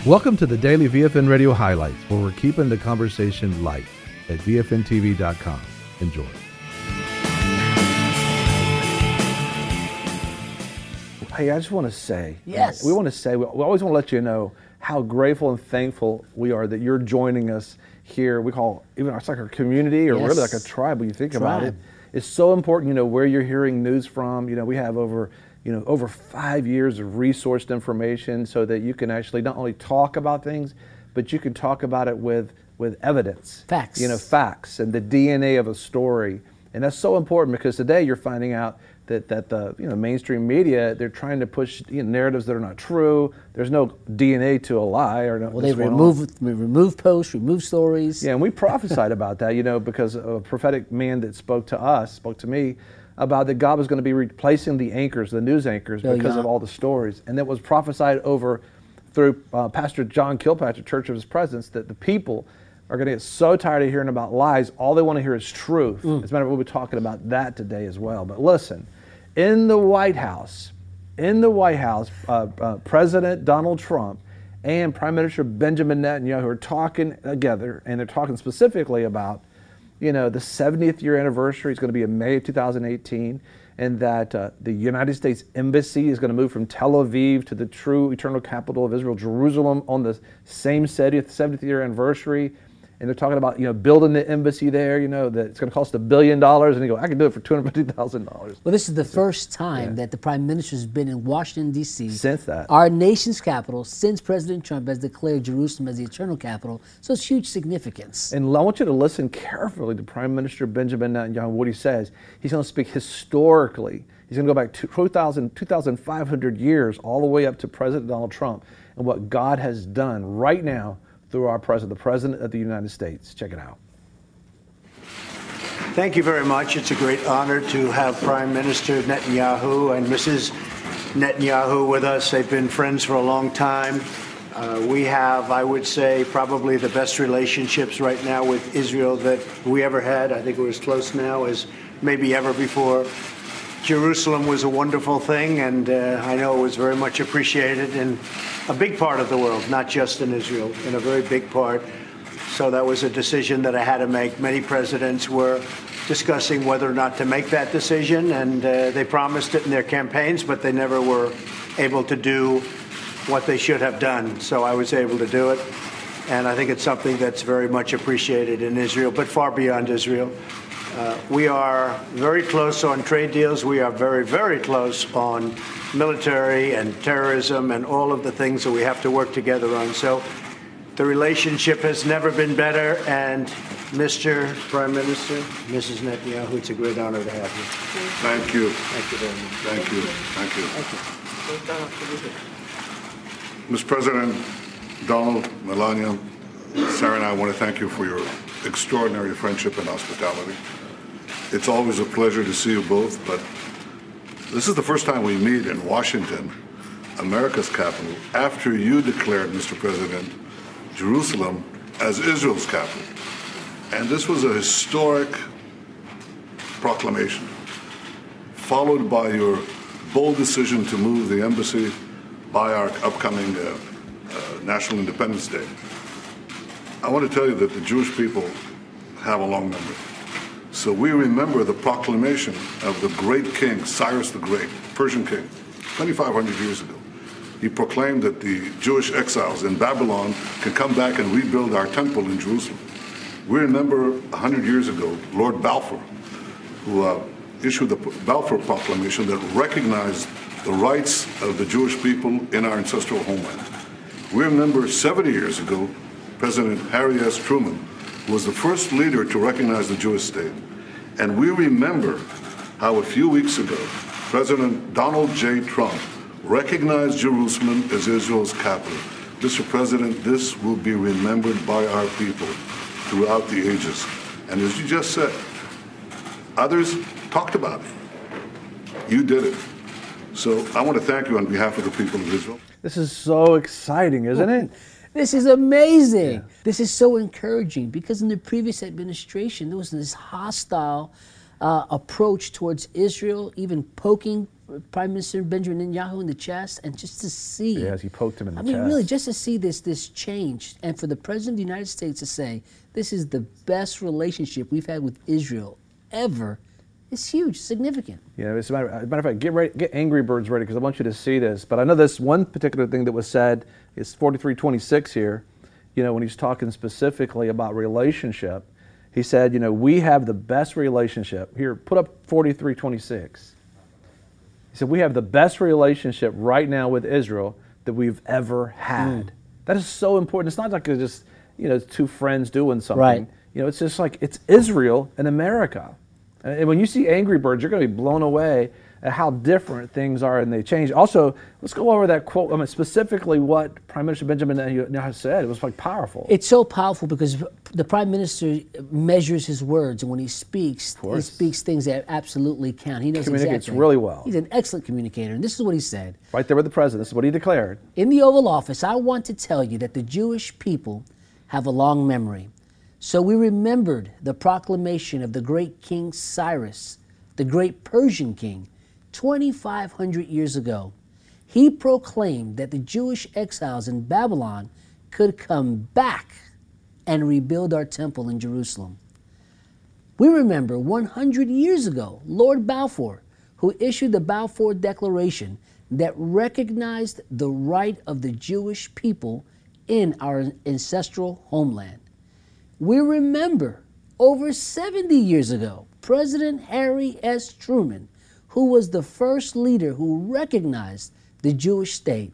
Welcome to the Daily VFN Radio Highlights, where we're keeping the conversation light at VFNTV.com. Enjoy. Hey, I just want to say, yes, we always want to let you know how grateful and thankful we are that you're joining us here. We call, it's like our community, or really like a tribe when you think about it. It's so important, where you're hearing news from. We have over 5 years of resourced information so that you can actually not only talk about things, but you can talk about it with evidence. Facts. Facts and the DNA of a story. And that's so important because today you're finding out that the mainstream media, they're trying to push narratives that are not true. There's no DNA to a lie. Well, they remove posts, remove stories. Yeah, and we prophesied about that, because a prophetic man that spoke to me, about that God was going to be replacing the anchors, the news anchors, because of all the stories. And that was prophesied through Pastor John Kilpatrick, Church of His Presence, that the people are going to get so tired of hearing about lies. All they want to hear is truth. As a matter of fact, we'll be talking about that today as well. But listen, in the White House, President Donald Trump and Prime Minister Benjamin Netanyahu are talking together, and they're talking specifically about, the 70th year anniversary is going to be in May of 2018, and that the United States Embassy is going to move from Tel Aviv to the true eternal capital of Israel, Jerusalem, on the same 70th year anniversary. And they're talking about, building the embassy there, that it's going to cost $1 billion. And you go, I can do it for $250,000. Well, this is the first time that the Prime Minister has been in Washington, D.C. Since that. Our nation's capital, since President Trump has declared Jerusalem as the eternal capital. So it's huge significance. And I want you to listen carefully to Prime Minister Benjamin Netanyahu, what he says. He's going to speak historically. He's going to go back 2,500 years, all the way up to President Donald Trump, and what God has done right now through our president, the President of the United States. Check it out. Thank you very much. It's a great honor to have Prime Minister Netanyahu and Mrs. Netanyahu with us. They've been friends for a long time. We have, I would say, probably the best relationships right now with Israel that we ever had. I think we're as close now as maybe ever before. Jerusalem was a wonderful thing, and I know it was very much appreciated in a big part of the world, not just in Israel, in a very big part. So that was a decision that I had to make. Many presidents were discussing whether or not to make that decision, and they promised it in their campaigns, but they never were able to do what they should have done. So I was able to do it, and I think it's something that's very much appreciated in Israel, but far beyond Israel. We are very close on trade deals. We are very, very close on military and terrorism and all of the things that we have to work together on. So the relationship has never been better. And Mr. Prime Minister, Mrs. Netanyahu, it's a great honor to have you. Thank you. Thank you very much. Thank you. Thank you. Mr. President, Donald, Melania, Sarah, and I want to thank you for your extraordinary friendship and hospitality. It's always a pleasure to see you both, but this is the first time we meet in Washington, America's capital, after you declared, Mr. President, Jerusalem as Israel's capital. And this was a historic proclamation, followed by your bold decision to move the embassy by our upcoming National Independence Day. I want to tell you that the Jewish people have a long memory. So we remember the proclamation of the great king, Cyrus the Great, Persian king, 2,500 years ago. He proclaimed that the Jewish exiles in Babylon can come back and rebuild our temple in Jerusalem. We remember 100 years ago, Lord Balfour, who issued the Balfour Proclamation that recognized the rights of the Jewish people in our ancestral homeland. We remember 70 years ago, President Harry S. Truman was the first leader to recognize the Jewish state. And we remember how a few weeks ago, President Donald J. Trump recognized Jerusalem as Israel's capital. Mr. President, this will be remembered by our people throughout the ages. And as you just said, others talked about it. You did it. So I want to thank you on behalf of the people of Israel. This is so exciting, isn't it? This is amazing. Yeah. This is so encouraging because in the previous administration, there was this hostile approach towards Israel, even poking Prime Minister Benjamin Netanyahu in the chest, and just to see. Yes, he poked him in the chest. I mean, really, just to see this change, and for the President of the United States to say, this is the best relationship we've had with Israel ever, is huge, significant. Yeah, as a matter of fact, get Angry Birds ready, because I want you to see this. But I know this one particular thing that was said is 4326 here, when he's talking specifically about relationship. He said, we have the best relationship. Here, put up 4326. He said, we have the best relationship right now with Israel that we've ever had. That is so important. It's not like it's just, two friends doing something. Right. It's just like, it's Israel and America. And when you see Angry Birds, you're going to be blown away at how different things are, and they change. Also, let's go over that quote. I mean, specifically what Prime Minister Benjamin Netanyahu said. It was like powerful. It's so powerful because the Prime Minister measures his words, and when he speaks things that absolutely count. He knows communicates exactly. really well. He's an excellent communicator, and this is what he said. Right there with the president. This is what he declared. In the Oval Office, I want to tell you that the Jewish people have a long memory. So we remembered the proclamation of the great King Cyrus, the great Persian king, 2,500 years ago. He proclaimed that the Jewish exiles in Babylon could come back and rebuild our temple in Jerusalem. We remember 100 years ago, Lord Balfour, who issued the Balfour Declaration that recognized the right of the Jewish people in our ancestral homeland. We remember over 70 years ago, President Harry S. Truman, who was the first leader who recognized the Jewish state.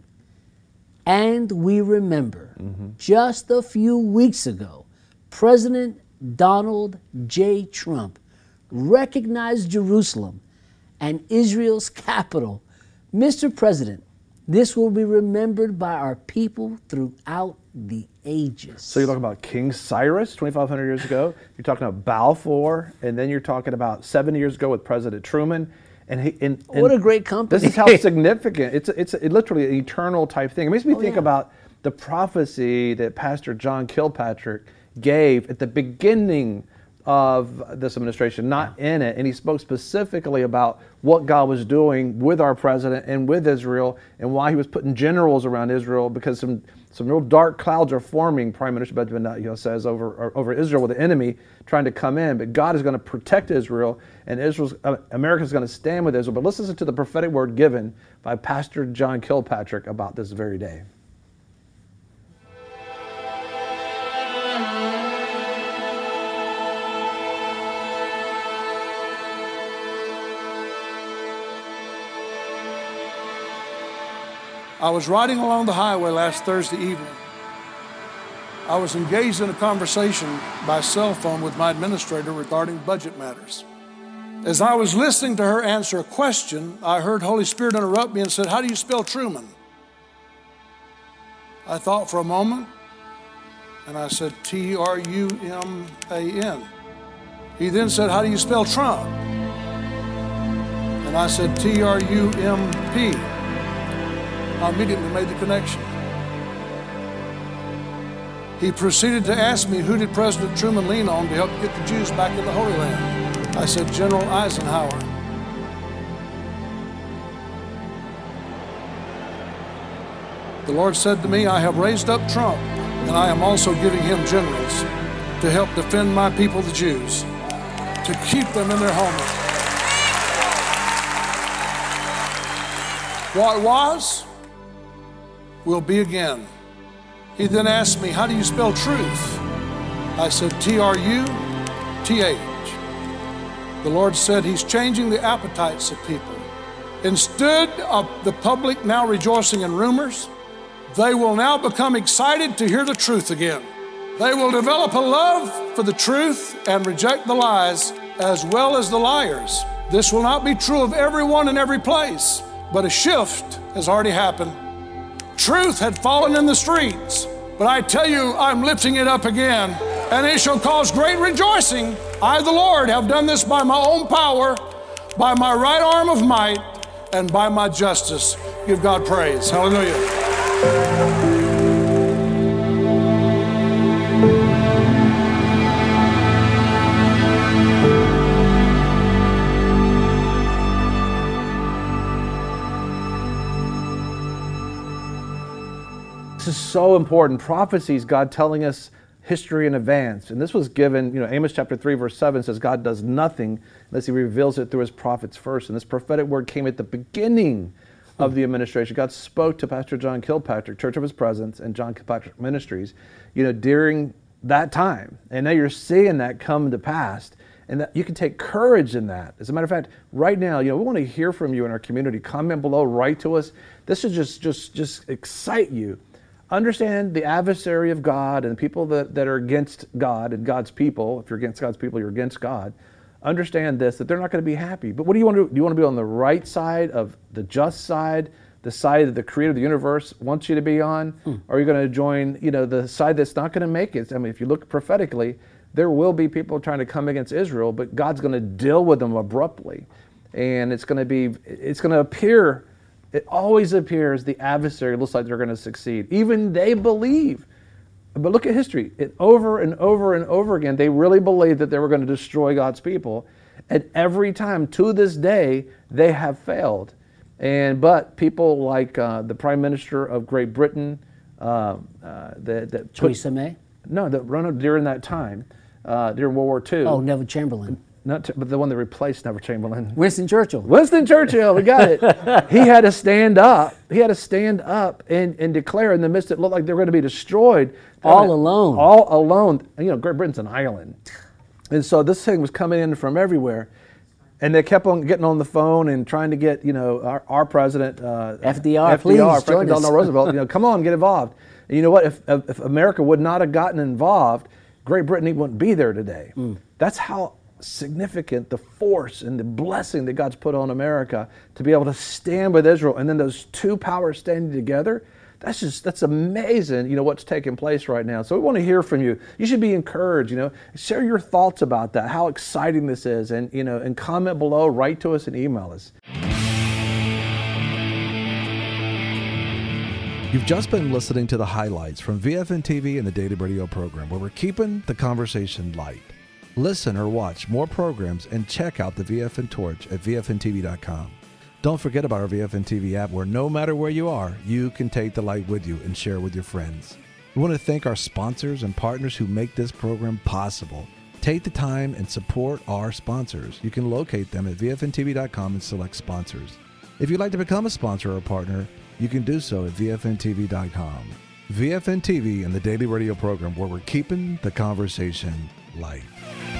And we remember just a few weeks ago, President Donald J. Trump recognized Jerusalem and Israel's capital. Mr. President, this will be remembered by our people throughout the ages. So you're talking about King Cyrus 2,500 years ago. You're talking about Balfour, and then you're talking about 70 years ago with President Truman. And what a great company. This is how significant. It's literally an eternal type thing. It makes me think about the prophecy that Pastor John Kilpatrick gave at the beginning of this administration, not in it. And he spoke specifically about what God was doing with our president and with Israel, and why he was putting generals around Israel, because some real dark clouds are forming, Prime Minister Benjamin Netanyahu says, over Israel, with the enemy trying to come in. But God is going to protect Israel, and America is going to stand with Israel. But let's listen to the prophetic word given by Pastor John Kilpatrick about this very day. I was riding along the highway last Thursday evening. I was engaged in a conversation by cell phone with my administrator regarding budget matters. As I was listening to her answer a question, I heard Holy Spirit interrupt me and said, "How do you spell Truman?" I thought for a moment, and I said, T-R-U-M-A-N. He then said, "How do you spell Trump?" And I said, T-R-U-M-P. I immediately made the connection. He proceeded to ask me, who did President Truman lean on to help get the Jews back in the Holy Land? I said, General Eisenhower. The Lord said to me, I have raised up Trump, and I am also giving him generals to help defend my people, the Jews, to keep them in their homeland. What was will be again. He then asked me, how do you spell truth? I said, T-R-U-T-H. The Lord said he's changing the appetites of people. Instead of the public now rejoicing in rumors, they will now become excited to hear the truth again. They will develop a love for the truth and reject the lies as well as the liars. This will not be true of everyone in every place, but a shift has already happened. Truth had fallen in the streets, but I tell you, I'm lifting it up again, and it shall cause great rejoicing. I, the Lord, have done this by my own power, by my right arm of might, and by my justice. Give God praise. Hallelujah. This is so important. Prophecies, God telling us history in advance. And this was given, Amos chapter 3, verse 7 says God does nothing unless he reveals it through his prophets first. And this prophetic word came at the beginning of the administration. God spoke to Pastor John Kilpatrick, Church of His Presence, and John Kilpatrick Ministries, during that time. And now you're seeing that come to pass. And that you can take courage in that. As a matter of fact, right now, we want to hear from you in our community. Comment below, write to us. This should just excite you. Understand the adversary of God and the people that are against God and God's people. If you're against God's people, you're against God. Understand this, that they're not going to be happy. But what do you want to do? Do you want to be on the right side of the just side, the side that the creator of the universe wants you to be on? Or are you going to join, the side that's not going to make it? I mean, if you look prophetically, there will be people trying to come against Israel, but God's going to deal with them abruptly. And it's going to appear, it always appears the adversary looks like they're going to succeed. Even they believe. But look at history. Over and over and over again, they really believed that they were going to destroy God's people. And every time, to this day, they have failed. But people like the Prime Minister of Great Britain, Theresa May? No, that run during that time, during World War II. Oh, Neville Chamberlain. But the one that replaced Neville Chamberlain. Winston Churchill. Winston Churchill, we got it. He had to stand up. He had to stand up and declare in the midst that looked like they were going to be destroyed. All alone. All alone. Great Britain's an island. And so this thing was coming in from everywhere. And they kept on getting on the phone and trying to get, our president, FDR, please Franklin Delano Roosevelt, come on, get involved. And you know what? If America would not have gotten involved, Great Britain wouldn't be there today. That's how significant the force and the blessing that God's put on America to be able to stand with Israel. And then those two powers standing together, that's amazing, what's taking place right now. So we want to hear from you. You should be encouraged, share your thoughts about that, how exciting this is, and comment below, write to us and email us. You've just been listening to the highlights from VFN TV and the Daily Radio program, where we're keeping the conversation light. Listen or watch more programs and check out the VFN Torch at VFNTV.com. Don't forget about our VFN TV app, where no matter where you are, you can take the light with you and share with your friends. We want to thank our sponsors and partners who make this program possible. Take the time and support our sponsors. You can locate them at VFNTV.com and select sponsors. If you'd like to become a sponsor or a partner, you can do so at VFNTV.com. VFN TV and the Daily Radio program, where we're keeping the conversation light.